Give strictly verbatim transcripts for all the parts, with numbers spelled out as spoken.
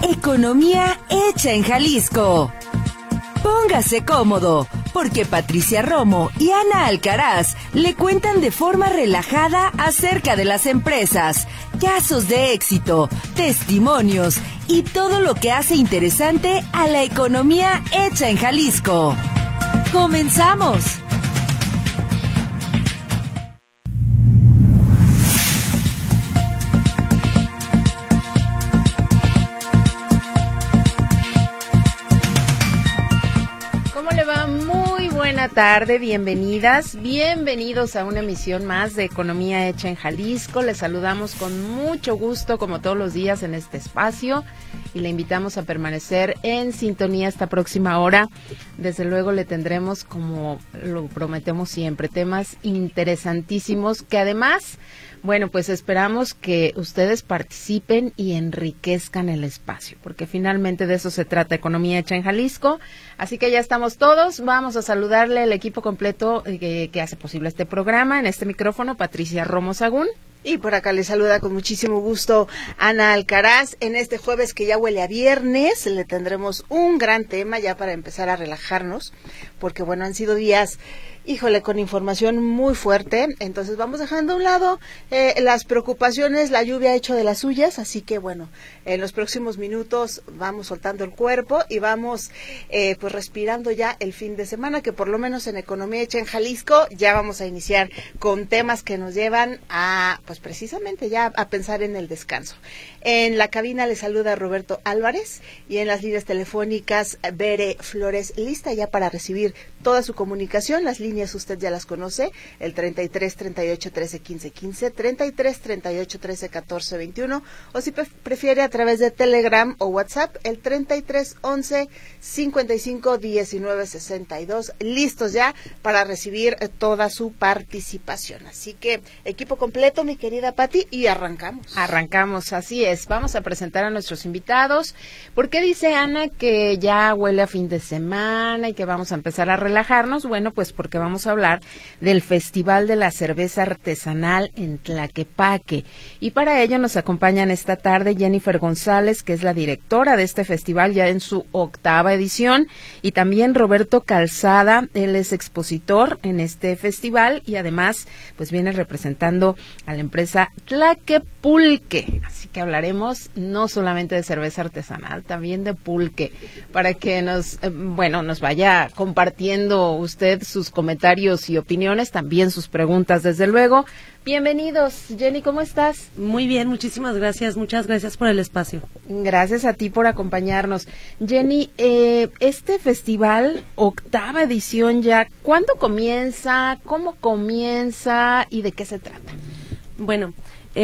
Economía hecha en Jalisco. Póngase cómodo, porque Patricia Romo y Ana Alcaraz le cuentan de forma relajada acerca de las empresas, casos de éxito, testimonios y todo lo que hace interesante a la economía hecha en Jalisco. ¡Comenzamos! Buena tarde, bienvenidas, bienvenidos a una emisión más de Economía Hecha en Jalisco. Les saludamos con mucho gusto, como todos los días en este espacio, y le invitamos a permanecer en sintonía esta próxima hora. Desde luego le tendremos, como lo prometemos siempre, temas interesantísimos que además, bueno, pues esperamos que ustedes participen y enriquezcan el espacio, porque finalmente de eso se trata Economía Hecha en Jalisco. Así que ya estamos todos, vamos a saludarle al equipo completo que, que hace posible este programa. En este micrófono, Patricia Romo Sagún. Y por acá les saluda con muchísimo gusto Ana Alcaraz. En este jueves que ya huele a viernes, le tendremos un gran tema ya para empezar a relajarnos, porque bueno, han sido días, híjole, con información muy fuerte. Entonces vamos dejando a un lado eh, las preocupaciones, la lluvia ha hecho de las suyas, así que bueno, en los próximos minutos vamos soltando el cuerpo y vamos eh, pues respirando ya el fin de semana, que por lo menos en Economía Hecha en Jalisco ya vamos a iniciar con temas que nos llevan a, pues precisamente ya a pensar en el descanso. En la cabina le saluda Roberto Álvarez y en las líneas telefónicas Bere Flores, lista ya para recibir toda su comunicación. Las líneas usted ya las conoce, el treinta y tres, treinta y ocho, trece, quince, quince, treinta y tres, treinta y ocho, trece, catorce, veintiuno, o si prefiere a través de Telegram o WhatsApp, el treinta y tres, once, cincuenta y cinco, diecinueve, sesenta y dos, listos ya para recibir toda su participación. Así que equipo completo, mi querida Pati, y arrancamos. Arrancamos, así es. Vamos a presentar a nuestros invitados. ¿Por qué dice Ana que ya huele a fin de semana y que vamos a empezar a relajarnos? Bueno, pues porque vamos a hablar del Festival de la Cerveza Artesanal en Tlaquepaque. Y para ello nos acompañan esta tarde Jennifer González, que es la directora de este festival ya en su octava edición, y también Roberto Calzada, él es expositor en este festival y además pues viene representando a la empresa Tlaquepulque. Así que hablaremos no solamente de cerveza artesanal, también de pulque, para que nos, eh, bueno, nos vaya compartiendo usted sus comentarios y opiniones, también sus preguntas, desde luego. Bienvenidos. Jenny, ¿cómo estás? Muy bien, muchísimas gracias, muchas gracias por el espacio. Gracias a ti por acompañarnos. Jenny, eh, este festival, octava edición ya, ¿cuándo comienza? ¿Cómo comienza? ¿Y de qué se trata? Bueno,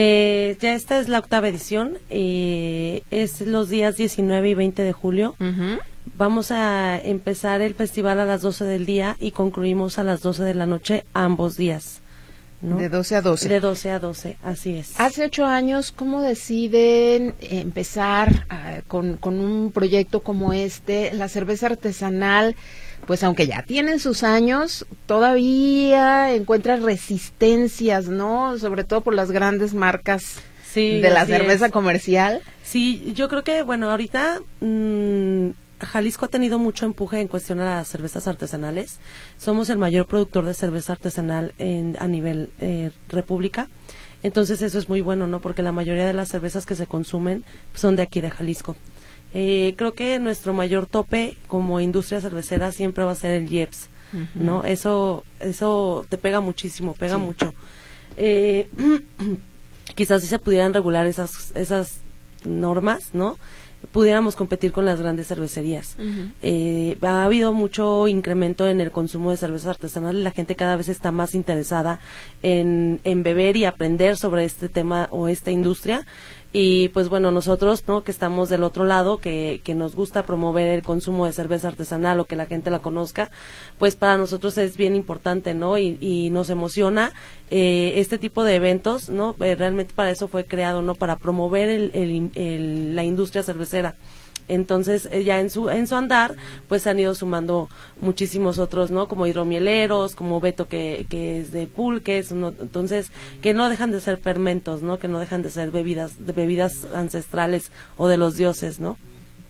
eh, ya esta es la octava edición, eh, es los días diecinueve y veinte de julio. Uh-huh. Vamos a empezar el festival a las doce del día y concluimos a las doce de la noche ambos días, ¿no? De doce a doce. De doce a doce, así es. Hace ocho años, ¿cómo deciden empezar uh, con, con un proyecto como este? La cerveza artesanal, pues aunque ya tienen sus años, todavía encuentra resistencias, ¿no? Sobre todo por las grandes marcas sí, de la cerveza es. comercial. Sí, yo creo que, bueno, ahorita mmm, Jalisco ha tenido mucho empuje en cuestión a las cervezas artesanales. Somos el mayor productor de cerveza artesanal en, a nivel eh, república. Entonces eso es muy bueno, ¿no? Porque la mayoría de las cervezas que se consumen son de aquí de Jalisco. Eh, creo que nuestro mayor tope como industria cervecera siempre va a ser el I E P S, uh-huh. ¿no? Eso eso te pega muchísimo, pega sí. mucho. Eh, quizás si se pudieran regular esas esas normas, ¿no? Pudiéramos competir con las grandes cervecerías. Uh-huh. Eh, ha habido mucho incremento en el consumo de cervezas artesanales, la gente cada vez está más interesada en, en beber y aprender sobre este tema o esta industria. Y pues bueno, nosotros, ¿no?, que estamos del otro lado, que, que nos gusta promover el consumo de cerveza artesanal o que la gente la conozca, pues para nosotros es bien importante, ¿no? Y, y nos emociona eh, este tipo de eventos, ¿no? Eh, realmente para eso fue creado, ¿no? Para promover el, el, el, la industria cervecera. Entonces, eh, ya en su en su andar, pues se han ido sumando muchísimos otros, ¿no? Como hidromieleros, como Beto, que, que es de pulques, ¿no? Entonces, que no dejan de ser fermentos, ¿no? Que no dejan de ser bebidas, de bebidas ancestrales o de los dioses, ¿no?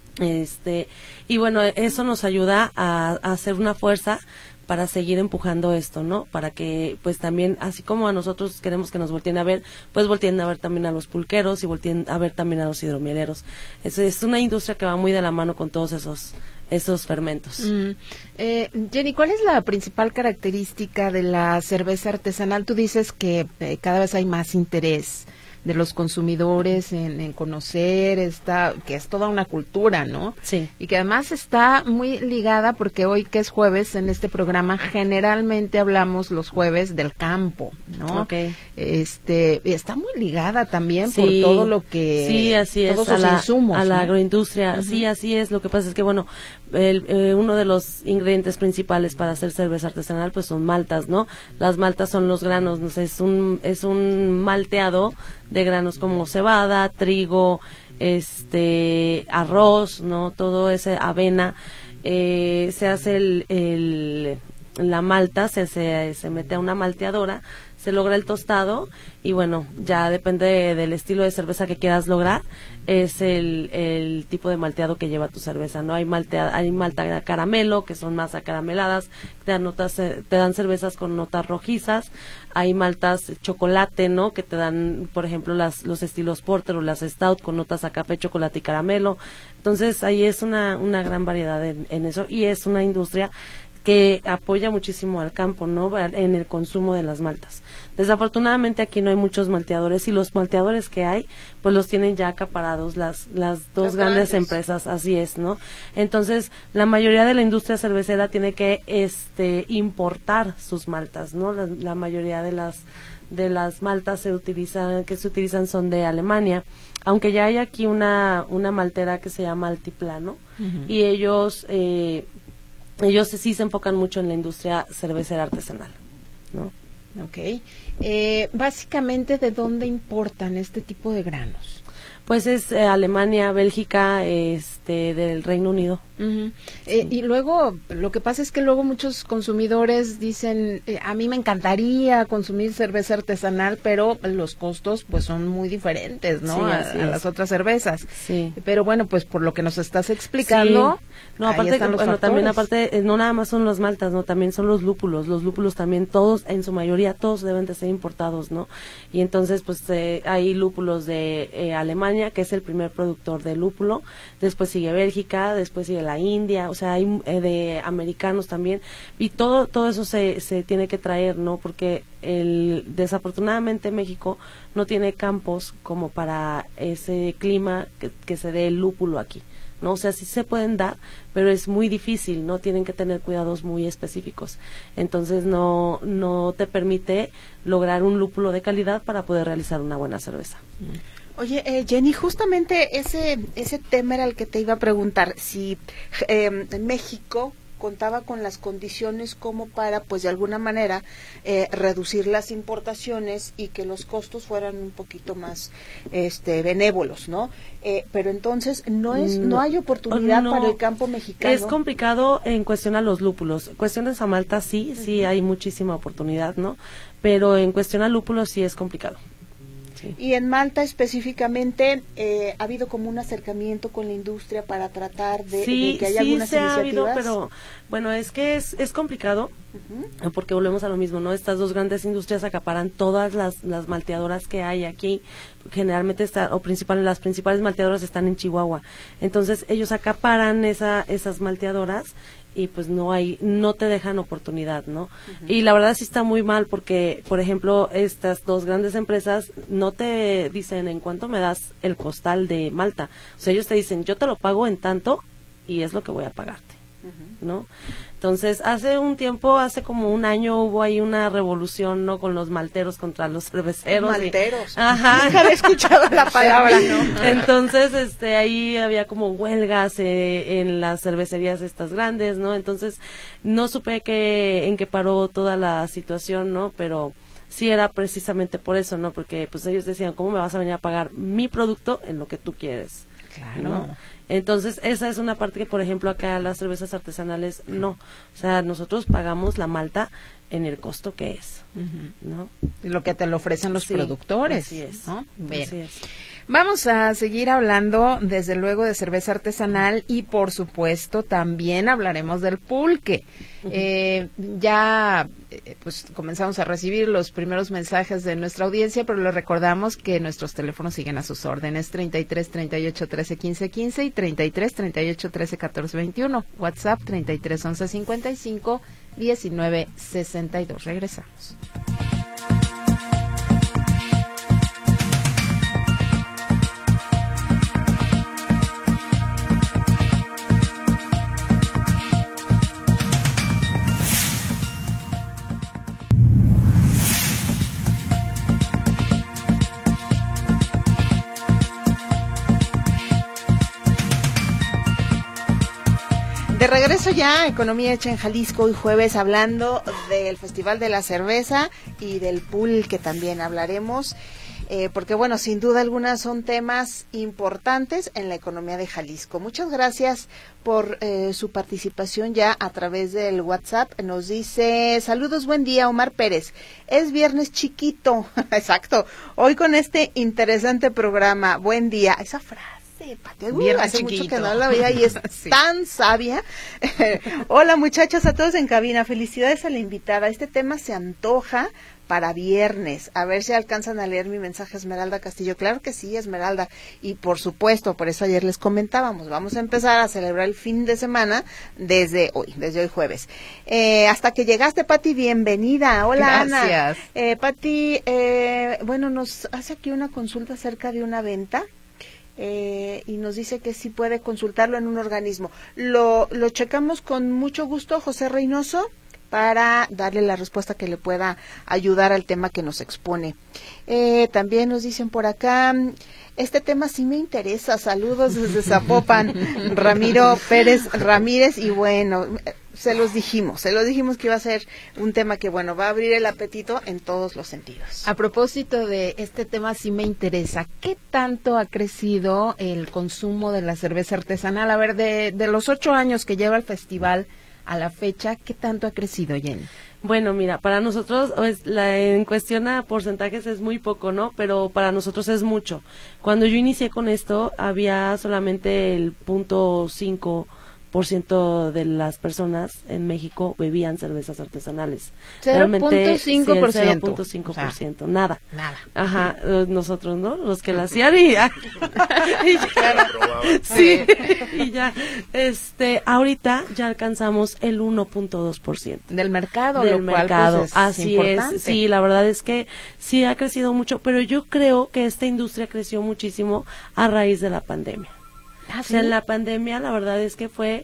Este, y bueno, eso nos ayuda a, a hacer una fuerza para seguir empujando esto, ¿no? Para que, pues también, así como a nosotros queremos que nos volteen a ver, pues volteen a ver también a los pulqueros y volteen a ver también a los hidromieleros. Es, es una industria que va muy de la mano con todos esos esos fermentos. Mm. Eh, Jenny, ¿cuál es la principal característica de la cerveza artesanal? Tú dices que eh, cada vez hay más interés de los consumidores en, en conocer esta, que es toda una cultura, ¿no? Sí. Y que además está muy ligada, porque hoy que es jueves en este programa, generalmente hablamos los jueves del campo, ¿no? Okay. Este, y está muy ligada también Sí, por todo lo que, sí, así es, todos a sus la, insumos, a la ¿no? agroindustria, Uh-huh. sí, así es. Lo que pasa es que, bueno, el, eh, uno de los ingredientes principales para hacer cerveza artesanal, pues son maltas, ¿no? Las maltas son los granos, no sé, es un, es un malteado de granos como cebada, trigo, este, arroz, ¿no? Todo ese avena, eh, se hace el, el la malta, se, se, se mete a una malteadora, se logra el tostado y bueno, ya depende de, del estilo de cerveza que quieras lograr, es el, el tipo de malteado que lleva tu cerveza, ¿no? Hay maltea, hay malta de caramelo, que son más acarameladas, te dan notas, te dan cervezas con notas rojizas, hay maltas chocolate, ¿no? Que te dan, por ejemplo, las, los estilos porter o las stout con notas a café, chocolate y caramelo. Entonces ahí es una, una gran variedad en, en eso, y es una industria que apoya muchísimo al campo, ¿no? En el consumo de las maltas. Desafortunadamente aquí no hay muchos malteadores, y los malteadores que hay, pues los tienen ya acaparados las las dos Los grandes grandes. empresas, así es, ¿no? Entonces, la mayoría de la industria cervecera tiene que este importar sus maltas, ¿no? La, la mayoría de las de las maltas se utilizan que se utilizan son de Alemania, aunque ya hay aquí una una maltera que se llama Altiplano, uh-huh. y ellos eh ellos sí se enfocan mucho en la industria cervecera artesanal, ¿no? Ok. Eh, básicamente, ¿de dónde importan este tipo de granos? Pues es eh, Alemania, Bélgica, este, del Reino Unido. Uh-huh. eh, y luego, lo que pasa es que luego muchos consumidores dicen, eh, a mí me encantaría consumir cerveza artesanal, pero los costos pues son muy diferentes, ¿no? Sí, a, así a es. las otras cervezas. Sí. Pero bueno, pues por lo que nos estás explicando, Sí. No, ahí aparte, están los bueno, factores. también aparte, eh, no nada más son las maltas, ¿no? También son los lúpulos. Los lúpulos también, todos, en su mayoría, todos deben de ser importados, ¿no? Y entonces, pues, eh, hay lúpulos de eh, Alemania, que es el primer productor de lúpulo. Después sigue Bélgica, después sigue la India, o sea, hay eh, de americanos también. Y todo todo eso se, se tiene que traer, ¿no? Porque el desafortunadamente México no tiene campos como para ese clima que, que se dé el lúpulo aquí, ¿no? O sea, sí se pueden dar, pero es muy difícil, ¿no? Tienen que tener cuidados muy específicos. Entonces, no no te permite lograr un lúpulo de calidad para poder realizar una buena cerveza. Oye, eh, Jenny, justamente ese ese tema era el que te iba a preguntar, si eh, México contaba con las condiciones como para, pues de alguna manera, eh, reducir las importaciones y que los costos fueran un poquito más este benévolos, ¿no? Eh, pero entonces no es no, no hay oportunidad no, para el campo mexicano. Es complicado en cuestión a los lúpulos. Cuestiones a malta sí, uh-huh. sí hay muchísima oportunidad, ¿no? Pero en cuestión a lúpulos sí es complicado. Sí. Y en Malta específicamente, eh, ¿ha habido como un acercamiento con la industria para tratar de, sí, de que haya sí algunas se iniciativas? Ha habido, pero bueno, es que es, es complicado, uh-huh. porque volvemos a lo mismo, ¿no? Estas dos grandes industrias acaparan todas las, las malteadoras que hay aquí, generalmente está, o principal, las principales malteadoras están en Chihuahua, entonces ellos acaparan esa, esas malteadoras y pues no hay, no te dejan oportunidad, ¿no? Uh-huh. Y la verdad sí está muy mal porque, por ejemplo, estas dos grandes empresas no te dicen en cuánto me das el costal de malta. O sea, ellos te dicen, yo te lo pago en tanto y es lo que voy a pagarte, uh-huh. ¿no? Entonces, hace un tiempo, hace como un año, hubo ahí una revolución, ¿no? Con los malteros contra los cerveceros. Malteros. Y, ajá. Nunca había escuchado la palabra, ¿no? Entonces, este, ahí había como huelgas eh, en las cervecerías estas grandes, ¿no? Entonces, no supe que, en qué paró toda la situación, ¿no? Pero sí era precisamente por eso, ¿no? Porque, pues, ellos decían, ¿cómo me vas a venir a pagar mi producto en lo que tú quieres? Claro. ¿no? Entonces, esa es una parte que, por ejemplo, acá las cervezas artesanales no. O sea, nosotros pagamos la malta en el costo que es, uh-huh. ¿no? Lo que te lo ofrecen los sí, productores. Así es. ¿no? Bien. Así es. Vamos a seguir hablando, desde luego, de cerveza artesanal y, por supuesto, también hablaremos del pulque. Uh-huh. Eh, ya, eh, pues, comenzamos a recibir los primeros mensajes de nuestra audiencia, pero les recordamos que nuestros teléfonos siguen a sus órdenes, treinta y tres, treinta y ocho, trece, quince, quince y treinta y tres, treinta y ocho, trece, catorce, veintiuno. WhatsApp treinta y tres, once, cincuenta y cinco, diecinueve, sesenta y dos. Regresamos. De regreso ya, Economía Hecha en Jalisco, hoy jueves, hablando del Festival de la Cerveza y del pulque también hablaremos, eh, porque bueno, sin duda alguna son temas importantes en la economía de Jalisco. Muchas gracias por eh, su participación ya a través del WhatsApp. Nos dice, saludos, buen día, Omar Pérez. Es viernes chiquito, exacto, hoy con este interesante programa, buen día. Esa frase. Uh, hace chiquito. Mucho que no la veía y es sí. tan sabia. Hola muchachos, a todos en cabina, felicidades a la invitada. Este tema se antoja para viernes. A ver si alcanzan a leer mi mensaje, Esmeralda Castillo. Claro que sí, Esmeralda. Y por supuesto, por eso ayer les comentábamos, vamos a empezar a celebrar el fin de semana desde hoy, desde hoy jueves. Eh, hasta que llegaste, Pati, bienvenida. Hola, Gracias. Ana. Eh, Pati, eh, bueno, nos hace aquí una consulta acerca de una venta. Eh, y nos dice que sí puede consultarlo en un organismo. Lo, lo checamos con mucho gusto, José Reynoso, para darle la respuesta que le pueda ayudar al tema que nos expone. Eh, también nos dicen por acá, este tema sí me interesa, saludos desde Zapopan, Ramiro Pérez Ramírez, y bueno, se los dijimos, se los dijimos que iba a ser un tema que, bueno, va a abrir el apetito en todos los sentidos. A propósito de este tema, sí me interesa, ¿qué tanto ha crecido el consumo de la cerveza artesanal? A ver, de, de los ocho años que lleva el festival a la fecha, ¿qué tanto ha crecido, Jenny? Bueno, mira, para nosotros, pues, la, en cuestión a porcentajes es muy poco, ¿no? Pero para nosotros es mucho. Cuando yo inicié con esto, había solamente el punto cinco por ciento de las personas en México bebían cervezas artesanales. cero punto cinco por ciento. cero punto cinco por ciento, o sea, nada. Nada. Ajá, nosotros, ¿no? Los que la hacían y ya. y ya sí, y ya. Este, ahorita ya alcanzamos el uno punto dos por ciento. Del mercado, Del lo mercado, cual, pues, es así importante. es. Sí, la verdad es que sí ha crecido mucho, pero yo creo que esta industria creció muchísimo a raíz de la pandemia. ¿Ah, O sea, sí? en la pandemia la verdad es que fue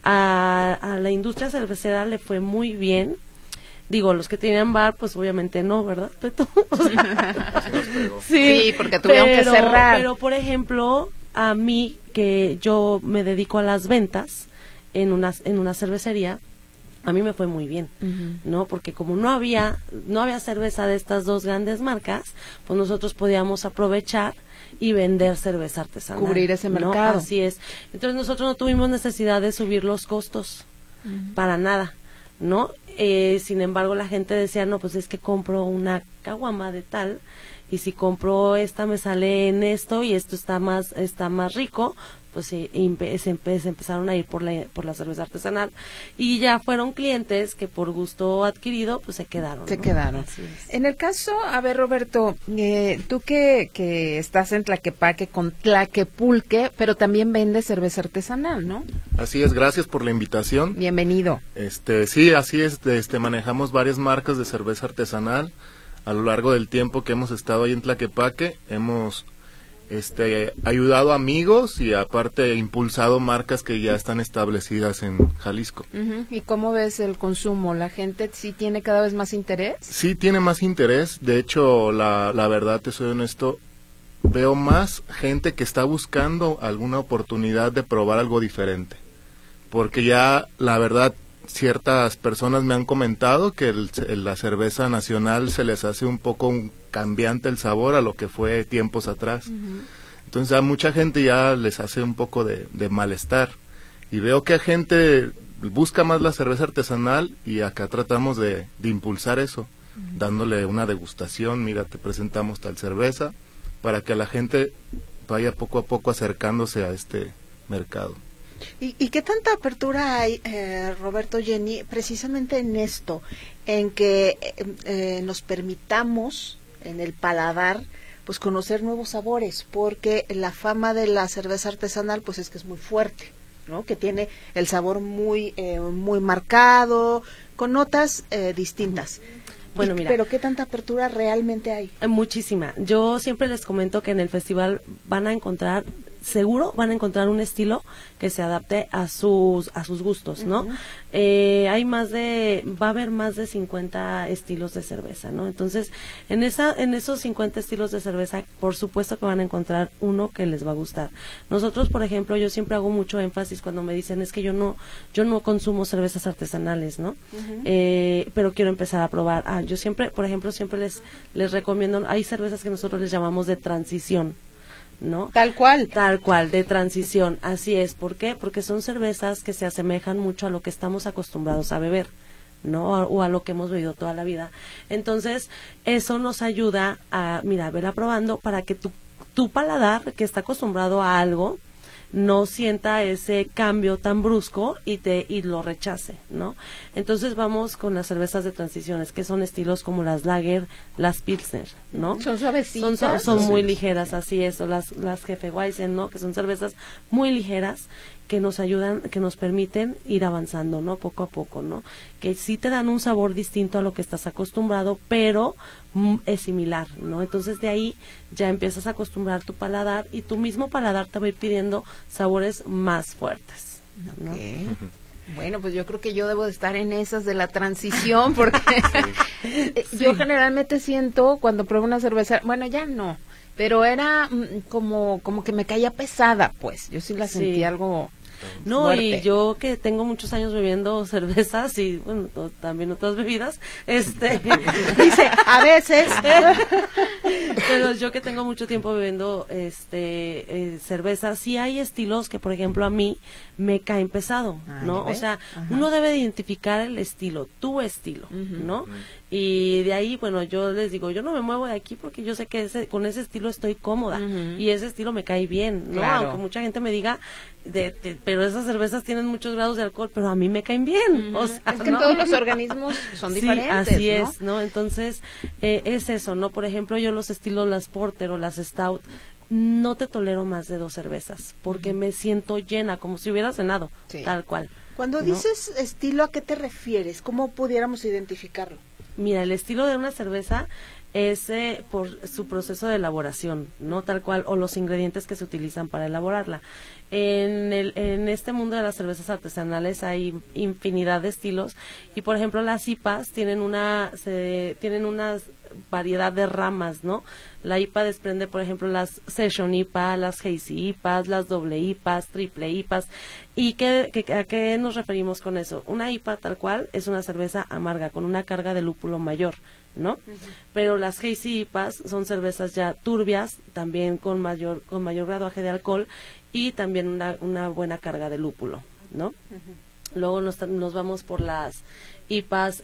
a, a la industria cervecera le fue muy bien. Digo, los que tenían bar, pues obviamente no, ¿verdad? Pero, o sea, sí, sí, porque tuvieron pero, que cerrar. Pero, por ejemplo, a mí, que yo me dedico a las ventas en una, en una cervecería, a mí me fue muy bien, uh-huh. ¿no? Porque como no había, no había cerveza de estas dos grandes marcas, pues nosotros podíamos aprovechar y vender cerveza artesanal. Cubrir ese ¿no? mercado. Así es. Entonces nosotros no tuvimos necesidad de subir los costos, uh-huh. para nada, ¿no? Eh, sin embargo, la gente decía, no, pues es que compro una caguama de tal, y si compro esta me sale en esto, y esto está más, está más rico, pues se, se, se empezaron a ir por la, por la cerveza artesanal, y ya fueron clientes que por gusto adquirido, pues se quedaron. Se ¿no? quedaron. En el caso, a ver, Roberto, eh, tú que, que estás en Tlaquepaque con Tlaquepulque, pero también vendes cerveza artesanal, ¿no? Así es, gracias por la invitación. Bienvenido. Este, sí, así es, este, manejamos varias marcas de cerveza artesanal. A lo largo del tiempo que hemos estado ahí en Tlaquepaque, hemos este, ayudado a amigos y aparte impulsado marcas que ya están establecidas en Jalisco. Uh-huh. ¿Y cómo ves el consumo? ¿La gente sí tiene cada vez más interés? Sí, tiene más interés. De hecho, la, la verdad, te soy honesto, veo más gente que está buscando alguna oportunidad de probar algo diferente. Porque ya, la verdad, ciertas personas me han comentado que el, el, la cerveza nacional se les hace un poco un cambiante el sabor a lo que fue tiempos atrás. Uh-huh. Entonces a mucha gente ya les hace un poco de, de malestar. Y veo que a gente busca más la cerveza artesanal y acá tratamos de, de impulsar eso, uh-huh. dándole una degustación, mira, te presentamos tal cerveza, para que la gente vaya poco a poco acercándose a este mercado. ¿Y, y qué tanta apertura hay, eh, Roberto, Jenny, precisamente en esto, en que eh, eh, nos permitamos en el paladar pues conocer nuevos sabores, porque la fama de la cerveza artesanal pues es que es muy fuerte, ¿no? Que tiene el sabor muy eh, muy marcado, con notas eh, distintas. Bueno, y, mira, pero ¿qué tanta apertura realmente hay? Muchísima. Yo siempre les comento que en el festival van a encontrar, seguro van a encontrar un estilo que se adapte a sus a sus gustos, ¿no? Uh-huh. Eh, hay más de, va a haber más de cincuenta estilos de cerveza, ¿no? Entonces, en esa en esos cincuenta estilos de cerveza, por supuesto que van a encontrar uno que les va a gustar. Nosotros, por ejemplo, yo siempre hago mucho énfasis cuando me dicen, es que yo no yo no consumo cervezas artesanales, ¿no? Uh-huh. Eh, pero quiero empezar a probar. Ah, yo siempre, por ejemplo, siempre les les recomiendo, hay cervezas que nosotros les llamamos de transición, ¿no? Tal cual. Tal cual, de transición, así es. ¿Por qué? Porque son cervezas que se asemejan mucho a lo que estamos acostumbrados a beber, ¿no? O, o a lo que hemos bebido toda la vida. Entonces, eso nos ayuda a, mira, verla probando para que tu, tu paladar, que está acostumbrado a algo, no sienta ese cambio tan brusco y te y lo rechace, ¿no? Entonces vamos con las cervezas de transiciones, que son estilos como las Lager, las Pilsner, ¿no? Son suavecitas. Son, son, son muy ligeras, así es, o las, las Hefeweizen, ¿no? Que son cervezas muy ligeras que nos ayudan, que nos permiten ir avanzando, ¿no? Poco a poco, ¿no? Que sí te dan un sabor distinto a lo que estás acostumbrado, pero mm, es similar, ¿no? Entonces de ahí ya empiezas a acostumbrar tu paladar y tu mismo paladar te va a ir pidiendo sabores más fuertes, ¿no? Okay. Bueno, pues yo creo que yo debo de estar en esas de la transición, porque sí. Yo generalmente siento cuando pruebo una cerveza, bueno, ya no, pero era mm, como como que me caía pesada, pues, yo sí la sentí sí. algo No, fuerte. Y yo que tengo muchos años bebiendo cervezas y bueno, también otras bebidas, este dice, a veces, pero yo que tengo mucho tiempo bebiendo este eh, cerveza, sí hay estilos que, por ejemplo, a mí me caen pesado, Ay, ¿no? ¿ve? O sea, Ajá. uno debe de identificar el estilo, tu estilo, uh-huh. ¿no? Uh-huh. Y de ahí, bueno, yo les digo, yo no me muevo de aquí porque yo sé que ese, con ese estilo estoy cómoda uh-huh. y ese estilo me cae bien, ¿no? Claro. Aunque mucha gente me diga, de, de, pero esas cervezas tienen muchos grados de alcohol, pero a mí me caen bien. Uh-huh. O sea, es que ¿no? todos los organismos son sí, diferentes, así ¿no? es, ¿no? Entonces, eh, es eso, ¿no? Por ejemplo, yo los estilos, las Porter o las Stout, no te tolero más de dos cervezas, porque uh-huh. me siento llena, como si hubiera cenado, sí. tal cual. Cuando ¿no? dices estilo, ¿a qué te refieres? ¿Cómo pudiéramos identificarlo? Mira, el estilo de una cerveza es eh, por su proceso de elaboración, no tal cual, o los ingredientes que se utilizan para elaborarla. En, el, en este mundo de las cervezas artesanales hay infinidad de estilos y, por ejemplo, las I P As tienen una se, tienen una variedad de ramas, ¿no? La I P A desprende, por ejemplo, las Session I P A, las Hazy I P As, las doble I P As, triple I P As. ¿Y qué, qué, a qué nos referimos con eso? Una I P A tal cual es una cerveza amarga con una carga de lúpulo mayor, ¿no? Uh-huh. Pero las Hazy I P As son cervezas ya turbias, también con mayor con mayor graduaje de alcohol y también una, una buena carga de lúpulo, ¿no? Uh-huh. Luego nos, nos vamos por las I P As,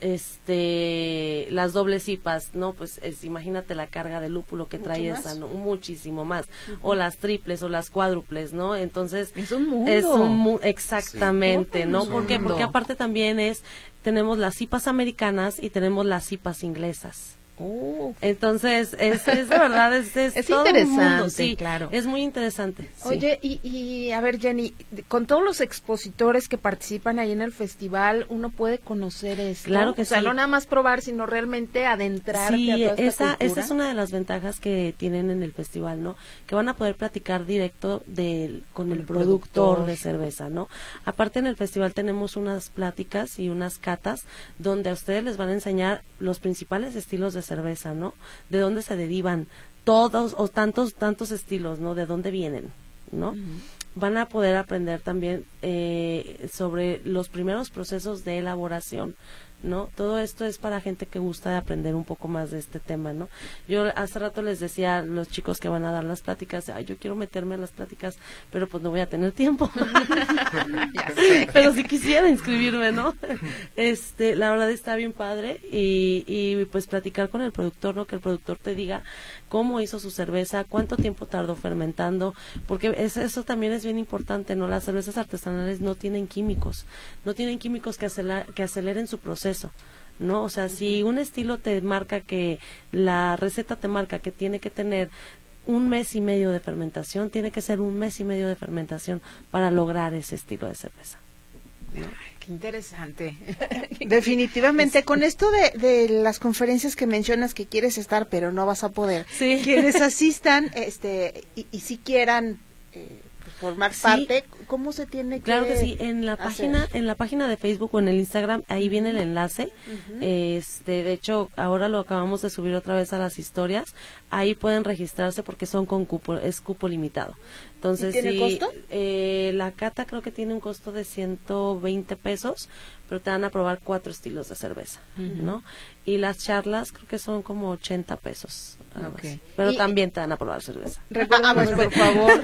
este, las dobles I P As, ¿no? Pues es, imagínate la carga de lúpulo que trae esa, ¿no? Muchísimo más. Uh-huh. O las triples o las cuádruples, ¿no? Entonces es un mundo. Es un mu- exactamente, sí. ¿no? Es ¿Por qué? Porque aparte también es, tenemos las I P As americanas y tenemos las I P As inglesas. Uh. Entonces, es, es de verdad, es, es, es todo interesante, un mundo, sí, claro. Es muy interesante. Oye, sí. y, y a ver, Jenny, con todos los expositores que participan ahí en el festival, uno puede conocer esto. Claro que o sea, sí. no nada más probar, sino realmente adentrarte sí, a toda esta esa, cultura. esa es una de las ventajas que tienen en el festival, ¿no? Que van a poder platicar directo del, con el, el productor, productor de cerveza, ¿no? Aparte en el festival tenemos unas pláticas y unas catas donde a ustedes les van a enseñar los principales estilos de cerveza, ¿no? De dónde se derivan todos o tantos tantos estilos, ¿no? De dónde vienen, ¿no? Uh-huh. Van a poder aprender también eh, sobre los primeros procesos de elaboración, ¿no? Todo esto es para gente que gusta de aprender un poco más de este tema, ¿no? Yo hace rato les decía a los chicos que van a dar las pláticas, ay, yo quiero meterme a las pláticas, pero pues no voy a tener tiempo. Pero si quisiera inscribirme, ¿no? Este, la verdad está bien padre y, y pues platicar con el productor, ¿no? Que el productor te diga cómo hizo su cerveza, cuánto tiempo tardó fermentando, porque es, eso también es bien importante, ¿no? Las cervezas artesanales no tienen químicos, no tienen químicos que, acela, que aceleren su proceso, ¿no? O sea, si un estilo te marca que, la receta te marca que tiene que tener un mes y medio de fermentación, tiene que ser un mes y medio de fermentación para lograr ese estilo de cerveza, ¿no? Qué interesante. Definitivamente, con esto de, de las conferencias que mencionas que quieres estar, pero no vas a poder, sí. quienes asistan este y, y si quieran eh, formar Sí. parte, ¿cómo se tiene que Claro que sí, en la hacer? página, en la página de Facebook o en el Instagram, ahí viene el enlace. Ujú. Este, de hecho, ahora lo acabamos de subir otra vez a las historias. Ahí pueden registrarse porque son con cupo, es cupo limitado. Entonces, ¿Y tiene sí, costo? eh, la cata creo que tiene un costo de ciento veinte pesos, pero te van a probar cuatro estilos de cerveza, ¿no? Y las charlas creo que son como ochenta pesos. algo Ok. así. Pero Y- también te van a probar cerveza. Recuérdanos, por favor,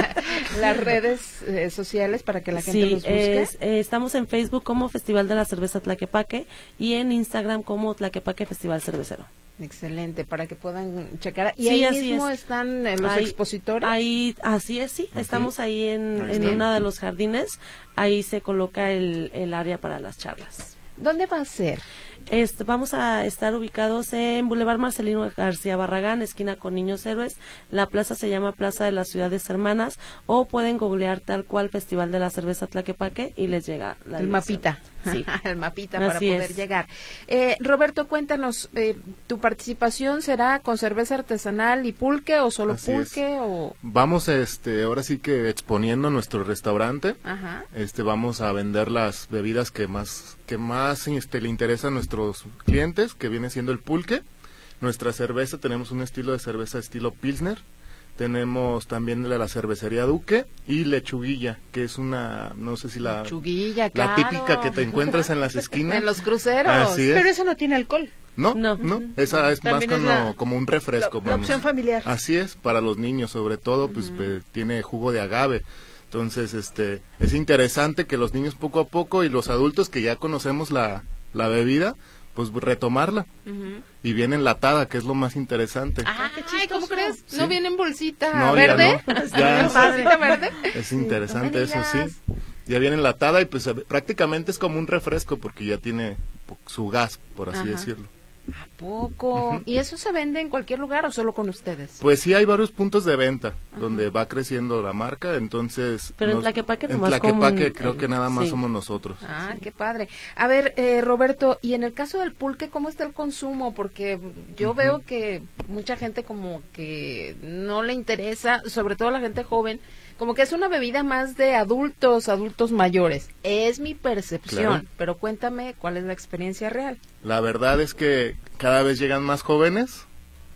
las redes eh, sociales para que la gente Sí, los busque. es, eh, estamos en Facebook como Festival de la Cerveza Tlaquepaque y en Instagram como Tlaquepaque Festival Cervecero. Excelente, para que puedan checar. Y Sí, ahí así mismo es. están eh, los Ahí- expositores. Ahí, así es, sí. Estamos ahí en, Ahí en está. uno de los jardines. Ahí se coloca el, el área para las charlas. ¿Dónde va a ser? Este, vamos a estar ubicados en Boulevard Marcelino García Barragán, esquina con Niños Héroes. La plaza se llama Plaza de las Ciudades Hermanas, o pueden googlear tal cual Festival de la Cerveza Tlaquepaque y les llega la El dirección. mapita. Sí. El mapita para Así poder es. llegar. Eh, Roberto, cuéntanos, eh, ¿tu participación será con cerveza artesanal y pulque o solo Así es. pulque o...? Vamos, este, ahora sí que exponiendo nuestro restaurante. Ajá. Este, vamos a vender las bebidas que más, que más este, le interesan a nuestros clientes, que viene siendo el pulque. Nuestra cerveza, tenemos un estilo de cerveza estilo Pilsner. Tenemos también la, la cervecería Duque y Lechuguilla, que es una, no sé si la, Chuguilla, la claro. típica que te encuentras en las esquinas. En los cruceros. Así es. Pero eso no tiene alcohol. No, No. no, esa es más También es como, la- como un refresco. La, la vamos. opción familiar. Así es, para los niños sobre todo, pues pe- tiene jugo de agave. Entonces, este, es interesante que los niños poco a poco y los adultos que ya conocemos la, la bebida, pues retomarla. Ujú. Y viene enlatada, que es lo más interesante. Ay, qué ¿cómo chistoso. crees? Sí. ¿No viene en bolsita No, ya verde? no. Ya ¿En es- bolsita verde? Es interesante no me eso, sí. digas. Ya viene enlatada y pues prácticamente es como un refresco porque ya tiene po- su gas, por así Ajá. decirlo. ¿A poco? ¿Y eso se vende en cualquier lugar o solo con ustedes? Pues sí, hay varios puntos de venta donde va creciendo la marca, entonces... Pero en nos- Tlaquepaque en nomás Tlaquepaque como- creo que nada más sí. somos nosotros. Ah, qué padre. A ver, eh, Roberto, y en el caso del pulque, ¿cómo está el consumo? Porque yo veo que mucha gente como que no le interesa, sobre todo la gente joven, como que es una bebida más de adultos, adultos mayores. Es mi percepción, Claro. pero cuéntame cuál es la experiencia real. La verdad es que cada vez llegan más jóvenes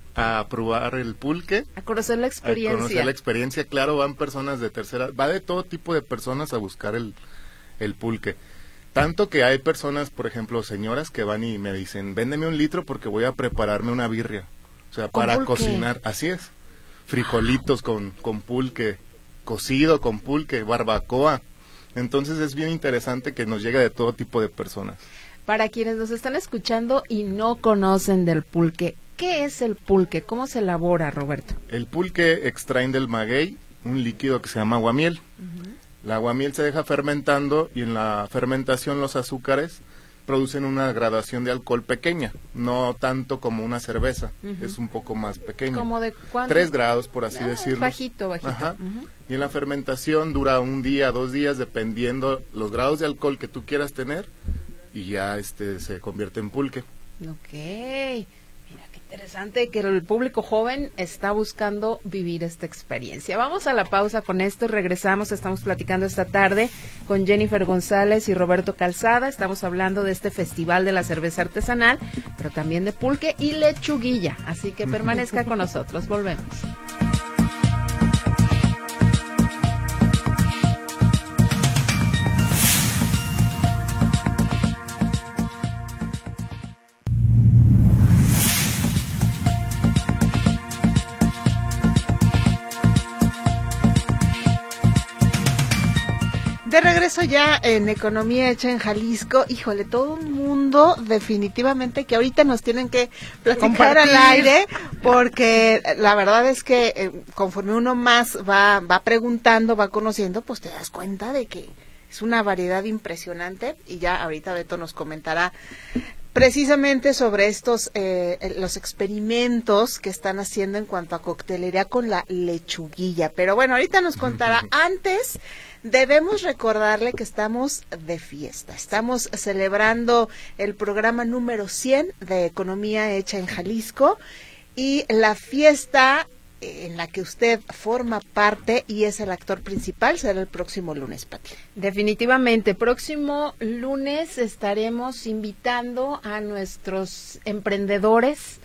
a probar el pulque, A conocer la a experiencia. conocer la experiencia. Claro, van personas de tercera, va de todo tipo de personas a buscar el, el pulque. Tanto que hay personas, por ejemplo, señoras que van y me dicen, véndeme un litro porque voy a prepararme una birria. O sea, ¿Con para pulque? cocinar. Así es. Frijolitos con, con pulque, cocido con pulque, barbacoa. Entonces es bien interesante que nos llegue de todo tipo de personas. Para quienes nos están escuchando y no conocen del pulque, ¿qué es el pulque? ¿Cómo se elabora, Roberto? El pulque extraen del maguey un líquido que se llama aguamiel. La aguamiel se deja fermentando y en la fermentación los azúcares producen una gradación de alcohol pequeña, no tanto como una cerveza, es un poco más pequeña. ¿Cómo de cuánto? Tres grados, por así Ah, decirlo. bajito, bajito. Ajá. Ujú. Y en la fermentación dura un día, dos días, dependiendo los grados de alcohol que tú quieras tener, y ya este se convierte en pulque. Ok, mira qué interesante que el público joven está buscando vivir esta experiencia. Vamos a la pausa con esto y regresamos. Estamos platicando esta tarde con Jennifer González y Roberto Calzada. Estamos hablando de este festival de la cerveza artesanal, pero también de pulque y lechuguilla. Así que permanezca con nosotros. Volvemos. De regreso ya en Economía Hecha en Jalisco. Híjole, todo un mundo definitivamente que ahorita nos tienen que platicar al aire, porque la verdad es que eh, conforme uno más va, va preguntando, va conociendo, pues te das cuenta de que es una variedad impresionante, y ya ahorita Beto nos comentará precisamente sobre estos, eh, los experimentos que están haciendo en cuanto a coctelería con la lechuguilla. Pero bueno, ahorita nos contará. Antes, debemos recordarle que estamos de fiesta. Estamos celebrando el programa número cien de Economía Hecha en Jalisco, y la fiesta en la que usted forma parte y es el actor principal será el próximo lunes, Pati. Definitivamente, próximo lunes estaremos invitando a nuestros emprendedores